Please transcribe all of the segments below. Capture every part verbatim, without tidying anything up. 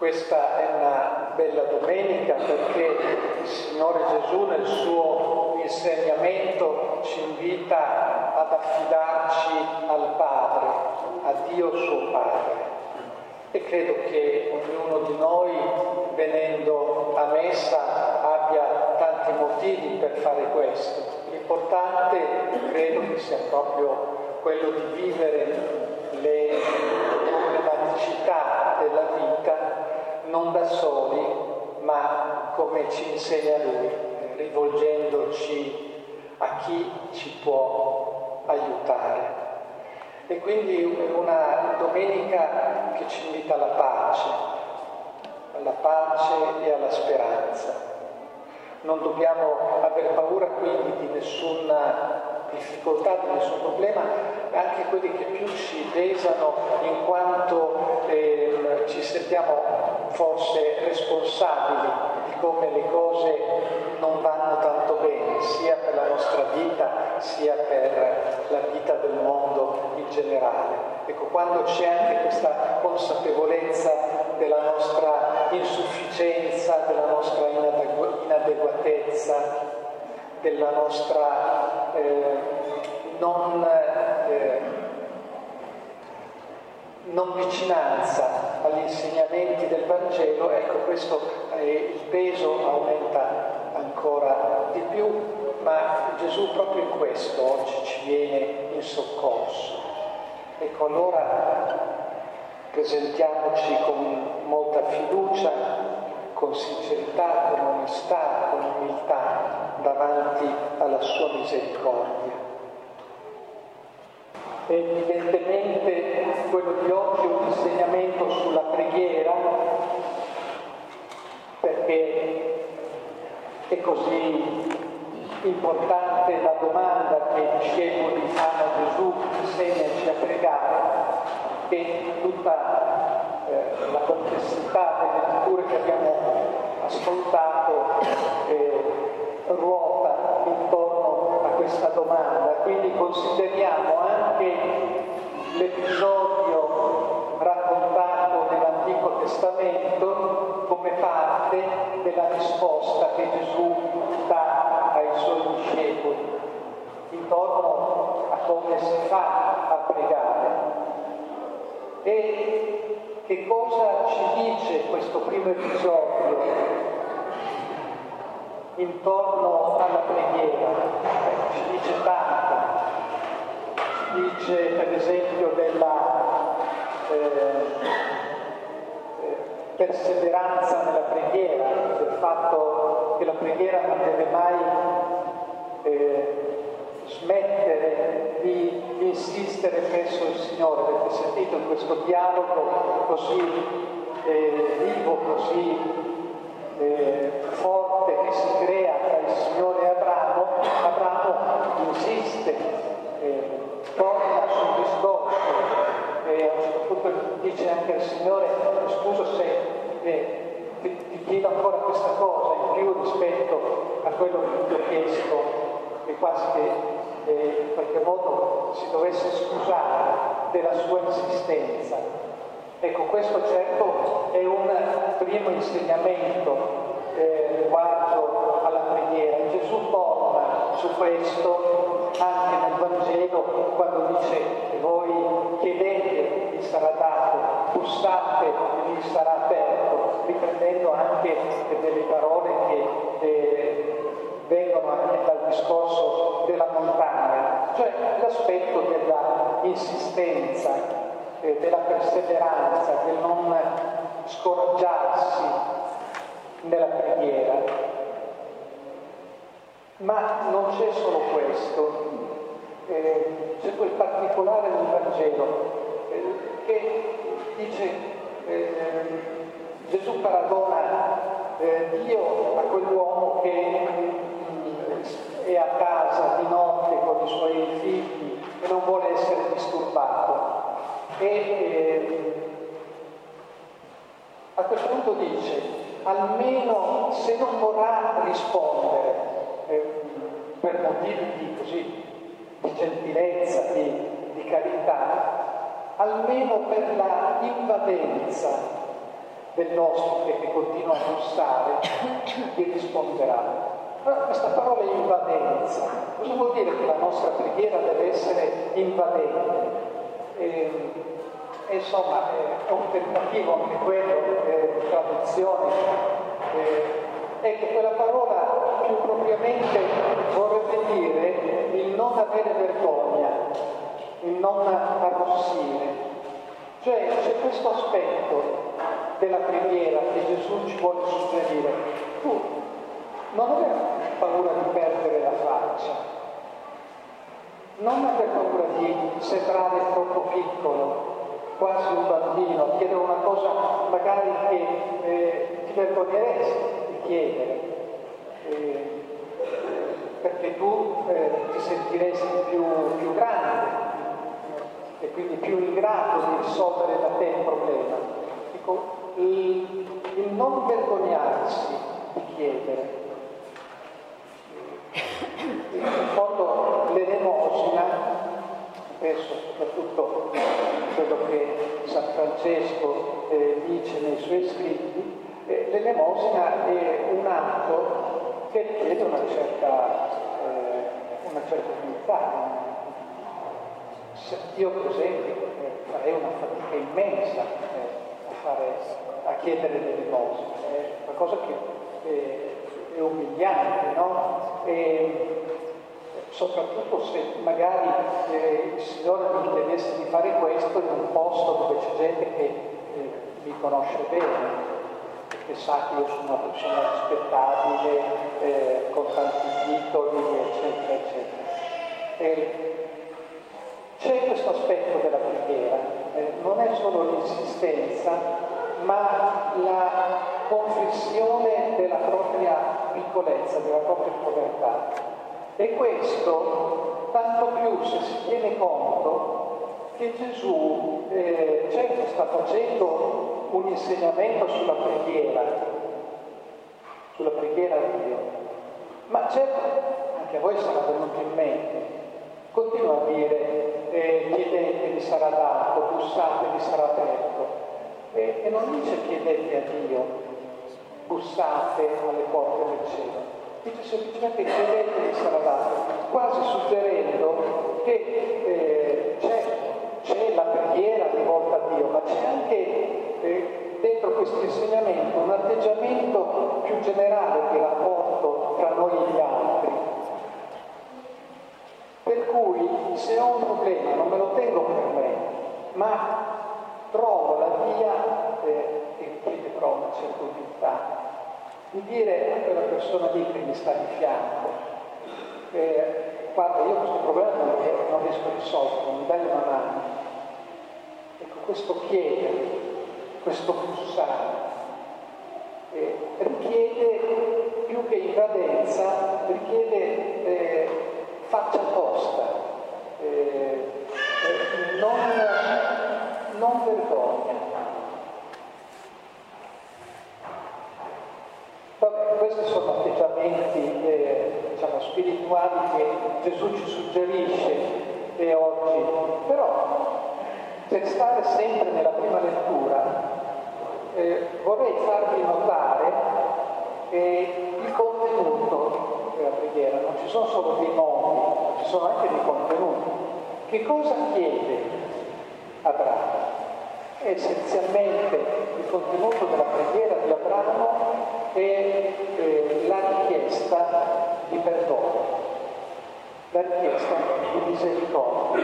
Questa è una bella domenica perché il Signore Gesù nel suo insegnamento ci invita ad affidarci al Padre, a Dio suo Padre. E credo che ognuno di noi, venendo a messa, abbia tanti motivi per fare questo. L'importante credo che sia proprio quello di vivere le problematicità della vita non da soli, ma come ci insegna Lui, rivolgendoci a chi ci può aiutare. E quindi una domenica che ci invita alla pace, alla pace e alla speranza. Non dobbiamo aver paura quindi di nessuna difficoltà, di nessun problema, anche quelli che più ci pesano in quanto eh, ci sentiamo forse responsabili di come le cose non vanno tanto bene, sia per la nostra vita, sia per la vita del mondo in generale. Ecco, quando c'è anche questa consapevolezza della nostra insufficienza, della nostra inadeguatezza, della nostra eh, non, eh, non vicinanza agli insegnamenti del Vangelo, ecco, questo eh, il peso aumenta ancora di più, ma Gesù proprio in questo oggi ci viene in soccorso. Ecco, allora presentiamoci con molta fiducia, con sincerità, con onestà, con umiltà davanti alla sua misericordia. Evidentemente quello di oggi è un insegnamento sulla preghiera, perché è così importante la domanda che i discepoli fanno a Gesù: insegnaci a pregare, e tutta eh, la complessità delle letture che abbiamo ascoltato eh, ruota intorno a questa domanda. Quindi consideriamo anche l'episodio raccontato nell'Antico Testamento come parte della risposta che Gesù dà ai suoi discepoli intorno a come si fa a pregare. E che cosa ci dice questo primo episodio intorno alla preghiera? Eh, ci dice tanto. Ci dice per esempio della eh, eh, perseveranza nella preghiera, del fatto che la preghiera non deve mai eh, smettere di, di insistere presso il Signore. Avete sentito in questo dialogo così eh, vivo, così eh, forte che si crea tra il Signore e Abramo. Abramo insiste, eh, torna sul discorso e a un certo punto dice anche al Signore: scusa se eh, ti, ti chiedo ancora questa cosa in più rispetto a quello che ti ho chiesto, e quasi che eh, in qualche modo si dovesse scusare della sua insistenza. Ecco, questo certo è un primo insegnamento eh, riguardo alla preghiera. Gesù torna su questo anche nel Vangelo quando dice: voi chiedete, vi sarà dato, bussate, vi sarà aperto, riprendendo anche delle parole che eh, vengono anche dal discorso della montagna, cioè l'aspetto della insistenza, eh, della perseveranza, del non scoraggiarsi nella preghiera. Ma non c'è solo questo, eh, c'è quel particolare del Vangelo eh, che dice, eh, Gesù paragona eh, Dio a quell'uomo che è a casa di notte con i suoi figli e non vuole essere disturbato. E eh, a quel punto dice: almeno se non vorrà rispondere eh, per motivi di, così, di gentilezza, di, di carità, almeno per la invadenza del nostro che continua a bussare, ti risponderà. Allora, questa parola invadenza, cosa vuol dire che la nostra preghiera deve essere invadente? E, e insomma, è un tentativo anche quello eh, di traduzione. Eh, ecco, quella parola più propriamente vorrebbe dire il non avere vergogna, il non arrossire. Cioè c'è questo aspetto della preghiera che Gesù ci vuole suggerire. Tu non avere paura di perdere la faccia, non aver paura di sembrare troppo piccolo, quasi un bambino, chiedere una cosa magari che eh, ti vergogneresti di chiedere, eh, perché tu eh, ti sentiresti più, più grande e quindi più in grado di risolvere da te il problema. Dico, il, il non vergognarsi di chiedere. Ricordo l'elemosina, spesso soprattutto quello che San Francesco eh, dice nei suoi scritti, eh, l'elemosina è un atto che richiede una certa, eh, una certa umiltà. Io per esempio eh, farei una fatica immensa eh, a, fare, a chiedere l'elemosina, è qualcosa che eh, è umiliante, no? E soprattutto se magari eh, il Signore mi chiedesse di fare questo in un posto dove c'è gente che eh, mi conosce bene, che sa che io sono una persona rispettabile, eh, con tanti titoli, eccetera, eccetera. E c'è questo aspetto della preghiera, eh, non è solo l'insistenza, ma la confessione della propria piccolezza, della propria povertà. E questo tanto più se si tiene conto che Gesù eh, certo sta facendo un insegnamento sulla preghiera, sulla preghiera a Dio, ma certo anche a voi sarà venuto in mente, continua a dire eh, chiedete vi sarà dato, bussate vi sarà aperto, e, e non dice chiedete a Dio, bussate alle porte del cielo. Dice semplicemente chiedete vi sarà dato, quasi suggerendo che eh, c'è, c'è la preghiera rivolta a Dio, ma c'è anche eh, dentro questo insegnamento un atteggiamento più generale di rapporto tra noi e gli altri. Per cui se ho un problema non me lo tengo per me, ma trovo la via, eh, e chiede però una certa umiltà, di dire a quella persona lì che mi sta di fianco, eh, guarda, io questo problema non, non riesco a risolvere, mi dai una mano. Ecco, questo chiedere, questo bussare, eh, richiede più che invadenza, richiede eh, faccia tosta, eh, eh, non, non vergogna. Vabbè, questi sono atteggiamenti eh, diciamo, spirituali che Gesù ci suggerisce eh, oggi, però per stare sempre nella prima lettura eh, vorrei farvi notare eh, il contenuto della preghiera, non ci sono solo dei nomi, ci sono anche dei contenuti. Che cosa chiede Abramo? È essenzialmente il contenuto della preghiera di Abramo è eh, la richiesta di perdono, la richiesta di misericordia.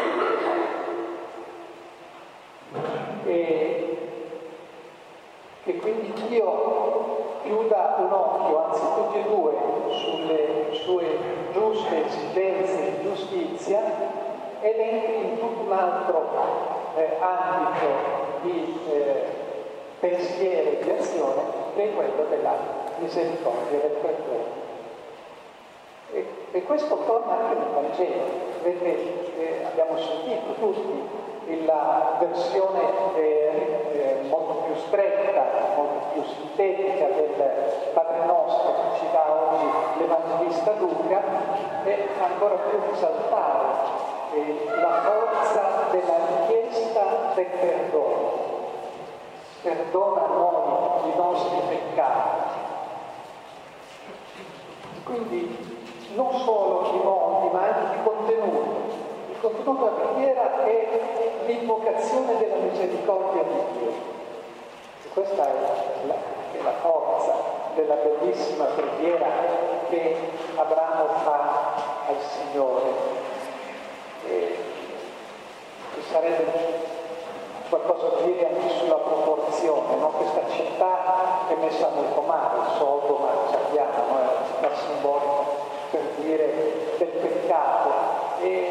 E che quindi Dio chiuda un occhio, anzi tutti e due, sulle sue giuste esigenze di giustizia ed entri in tutto un altro eh, ambito di eh, pensiero e di azione che è quello della misericordia, del perdono. E, e questo torna anche nel Vangelo. Vedete, eh, abbiamo sentito tutti la versione eh, eh, molto più stretta, molto più sintetica del Padre Nostro che ci dà oggi l'Evangelista Luca, e ancora più risaltare eh, la forza della richiesta del perdono. perdona a noi i nostri peccati. Quindi non solo di modi, ma anche di contenuto. Il contenuto della preghiera è l'invocazione della misericordia di Dio. E questa è la, è la forza della bellissima preghiera che Abramo fa al Signore. E ci sarebbe qualcosa da dire anche sulla proporzione, no? Questa città è messa molto male, Sodoma, sappiamo, no? È una città simbolica per dire del peccato e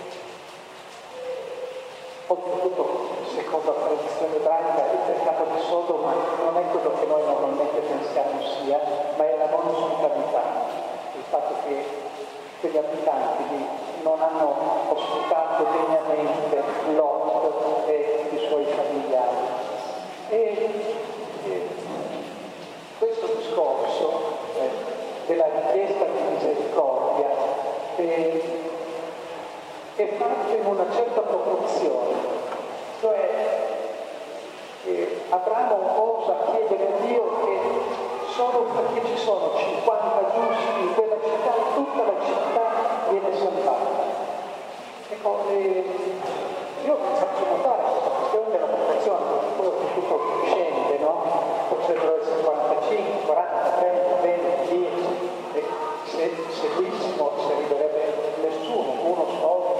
oltretutto, secondo la tradizione ebraica, il peccato di Sodoma non è quello che noi normalmente pensiamo sia, ma è la non ospitalità, il fatto che quegli abitanti lì non hanno ospitato degnamente Lot e i suoi familiari. E, e questo discorso eh, della richiesta di misericordia eh, è fatto in una certa proporzione, cioè eh, Abramo osa chiedere a Dio che solo perché ci sono cinquanta giusti in quella città, tutta la città viene salvata. Ecco, eh, io faccio notare questa questione della proporzione, perché poi tutto scende, no? Potrebbero essere quarantacinque, quaranta, trenta, venti, dieci, e se seguissimo ci arriverebbe nessuno, uno solo,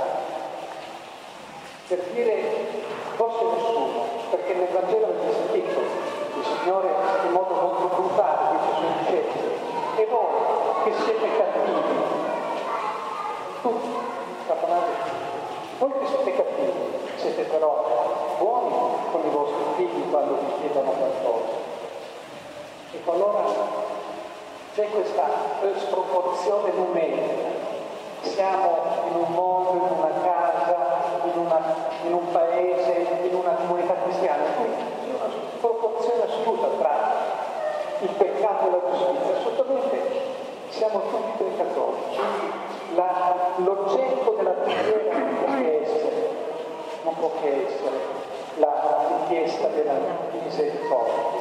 per dire forse nessuno, perché nel Vangelo è scritto, il Signore in modo molto brutale dice ai suoi discepoli, e voi che siete cattivi, tutti, voi che siete cattivi, siete però buoni con i vostri figli quando vi chiedono qualcosa. Ecco, allora c'è questa sproporzione numerica. Siamo in un mondo, in una casa, in, una, in un paese, in una comunità cristiana, quindi c'è una proporzione assoluta tra il peccato e la giustizia. Assolutamente siamo tutti peccatori. La, l'oggetto della preghiera non può che essere, non può che essere la richiesta della misericordia.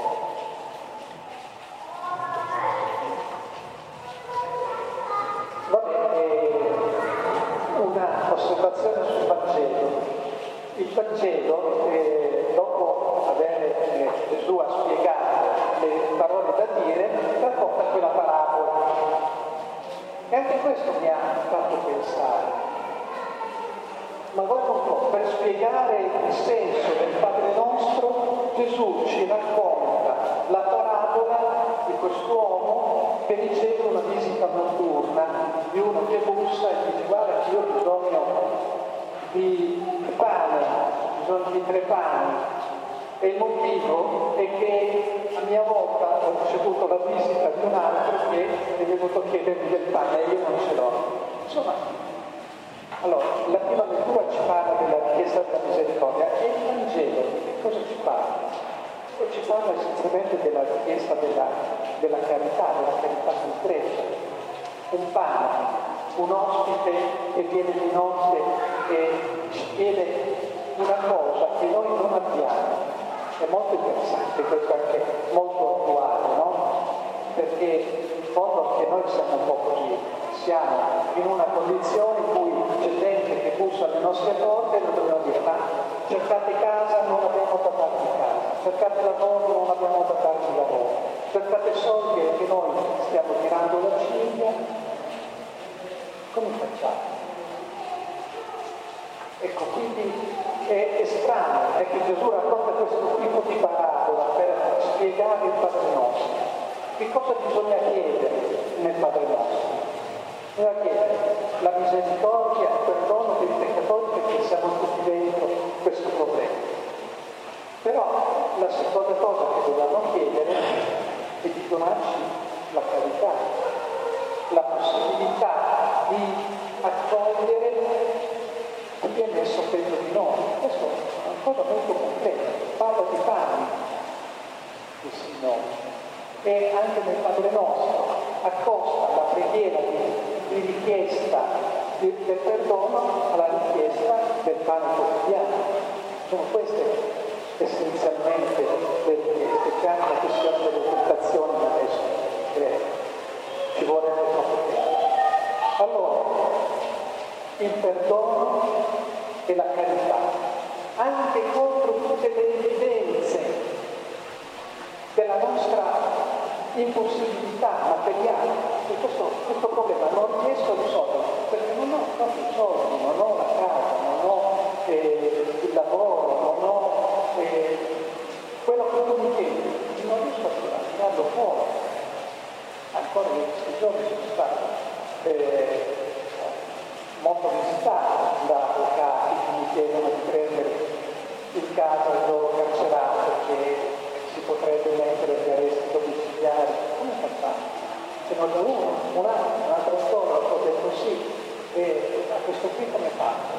Osservazione sul Vangelo. Il Vangelo, eh, dopo aver eh, Gesù ha spiegato le parole da dire, racconta quella parabola. E anche questo mi ha fatto pensare. Ma guarda un po', per spiegare il senso del Padre nostro, Gesù ci racconta la parabola di quest'uomo che riceve una visita notturna di uno che bussa e dice: guarda che io ho bisogno di pane, ho bisogno di tre pani, e il motivo è che a mia volta ho ricevuto la visita di un altro che è venuto a chiedermi del pane e io non ce l'ho. Insomma, allora, la prima lettura ci parla della richiesta della misericordia e il Vangelo che cosa ci parla? Ci parla essenzialmente della richiesta della, della carità, della carità concreta. Un pane, un ospite che viene di notte e ci chiede una cosa che noi non abbiamo. È molto interessante, questo è anche molto attuale, no? Perché in fondo anche noi siamo un po' così, siamo in una condizione in cui c'è gente che bussa alle nostre porte e noi dobbiamo dire: ma cercate casa, non abbiamo da darvi casa, cercate lavoro, non abbiamo da darvi lavoro, cercate soldi e che noi stiamo tirando la cinghia. Come facciamo? Ecco, quindi è, è strano è che Gesù racconta questo tipo di parabola per spiegare il Padre nostro. Che cosa bisogna chiedere nel Padre nostro? Bisogna chiedere la misericordia, il perdono dei peccatori, perché siamo tutti dentro questo problema. Però la seconda cosa che dobbiamo chiedere è di donarci la carità, la possibilità di accogliere chi è messo peggio di noi. Questo è una cosa molto concreta, parla di pani del Signore. E anche nel Padre nostro accosta la preghiera di, di richiesta di, del perdono alla richiesta del pane quotidiano. Sono queste essenzialmente le richieste, c'è anche la questione delle tentazioni adesso, eh, ci vuole nel proprio tempo. Allora, il perdono e la carità, anche contro tutte le evidenze della nostra impossibilità materiale, e questo, questo problema non riesco a risolvere perché non ho proprio soldi, non ho la casa, non ho eh, il lavoro, non ho eh, quello che tu mi chiedi, non riesco a tirarlo fuori. Ancora in questi giorni sono stato eh, molto visitato da avvocati che mi chiedono di prendere il caso del loro carcerato che si potrebbe mettere gli arresti domiciliari. Come facciamo? Se non da uno, un altro, un'altra storia, ho detto sì, e a questo qui come faccio?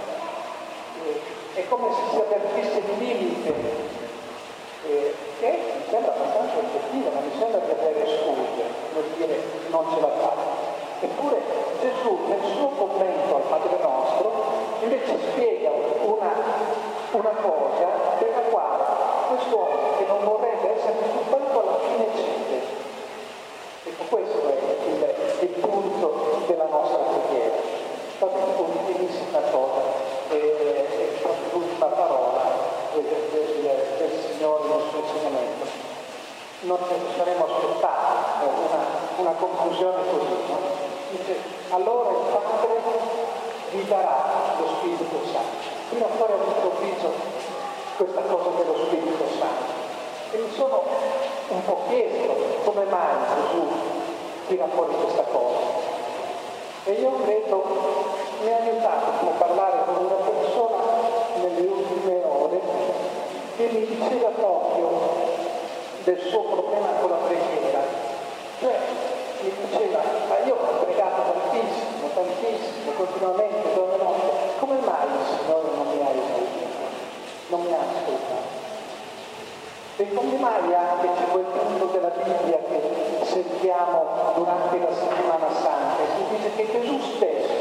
È come se si avvertisse il limite, eh, che mi sembra abbastanza oggettivo, ma mi sembra di avere scuse, vuol dire non ce la faccio. Eppure Gesù nel suo commento al Padre Nostro invece spiega una, una cosa per la quale quest'uomo che non vorrebbe essere disturbato alla fine cede. Ecco, questo è il, il punto della nostra preghiera. Proprio ultimissima cosa, e proprio l'ultima parola del, del, del Signore nel suo insegnamento. Non ci saremmo aspettati una, una conclusione così, no? Dice, allora il Padre vi darà lo Spirito Santo. Prima o poi ho improvviso questa cosa dello Spirito Santo. E mi sono un po' chiesto come mai Gesù tira fuori questa cosa. E io credo mi ha aiutato a parlare con una persona nelle ultime ore che mi diceva proprio del suo problema con la preghiera. Cioè, mi diceva, ma io ho pregato tantissimo, tantissimo, continuamente, giorno e notte, come mai il Signore non mi ha esaudito? Non mi ha ascoltato? E come mai anche c'è quel punto della Bibbia che sentiamo durante la settimana santa, si dice che Gesù stesso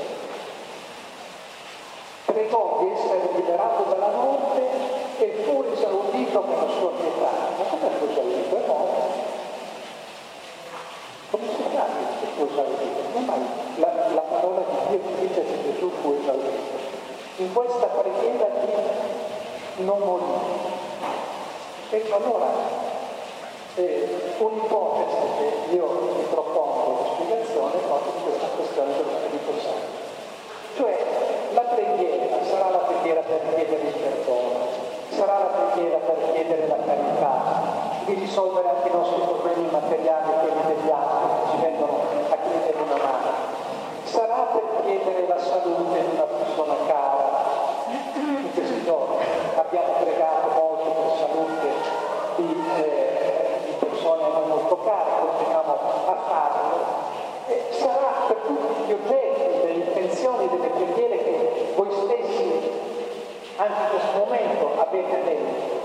pregò di essere liberato dalla morte e fu esaudito per la sua pietà. Ma come fu esaudito? È morto. Come si sa che fu esaudito? Non mai la, la parola di Dio dice che Gesù fu esaudito. In questa preghiera di non morire. Ecco, allora, eh, un'ipotesi che io mi propongo di spiegazione è proprio questa questione dello Spirito Santo. Cioè, la preghiera sarà la preghiera per chiedere il perdono, sarà la preghiera per chiedere la carità, di risolvere anche i nostri problemi materiali e quelli degli altri che ci vengono a chiedere una mano. Sarà per chiedere la salute di una persona cara. In questi giorni abbiamo pregato molto per salute di, eh, di persone a noi molto care, continuiamo a farlo. E sarà per tutti gli oggetti, delle intenzioni, delle preghiere che voi stessi anche in questo momento avete dentro.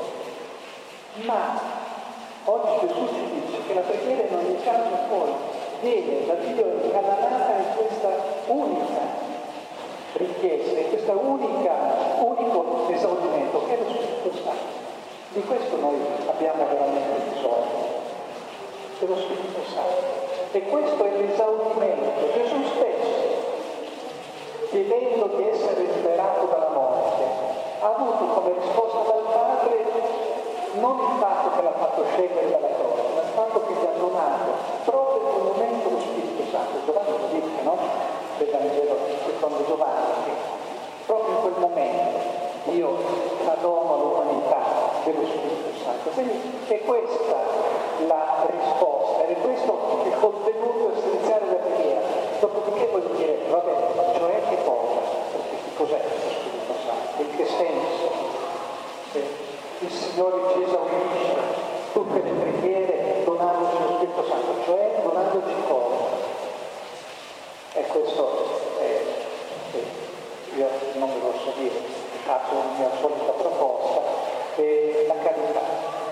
Ma oggi Gesù ci dice che la preghiera in ogni caso poi viene da Dio incanalata in questa unica richiesta, in questa unica, unico esaudimento che è lo Spirito Santo. Di questo noi abbiamo veramente bisogno, dello Spirito Santo. E questo è l'esaudimento. Gesù stesso, chiedendo di essere liberato dalla morte, ha avuto come risposta dal Padre non il fatto che l'ha fatto scendere dalla croce, ma il fatto che gli ha donato proprio in quel momento lo Spirito Santo. Giovanni lo dice, no? Del Vangelo secondo Giovanni, che proprio in quel momento Dio fa dono all'umanità dello Spirito Santo. Quindi è questa la risposta, è questo il contenuto essenziale della preghiera. Dopodiché voi direte, vabbè, cioè che cosa? Perché che cos'è lo Spirito Santo? In che senso? Se il Signore ci esaurisce tutte le preghiere donandoci lo Spirito Santo, cioè donandoci cosa? E questo è, è, io non ve lo so dire, faccio la mia solita proposta, è la carità.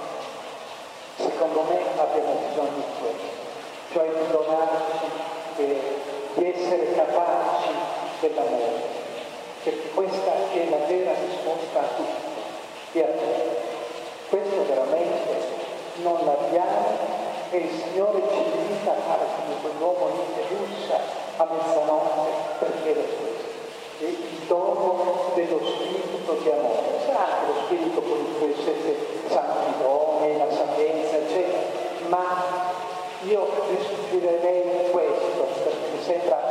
Secondo me abbiamo bisogno di questo, cioè di donarci, eh, di essere capaci dell'amore, perché questa è la vera risposta a tutto e a tutto. Questo veramente non l'abbiamo e il Signore ci invita a fare come quell'uomo lì che bussa a mezzanotte per chiedere questo. E il dono dello spirito di amore. Sarà anche lo spirito con i suoi sette santi doni, la sapienza, eccetera, ma io vi suggerirei questo, perché mi sembra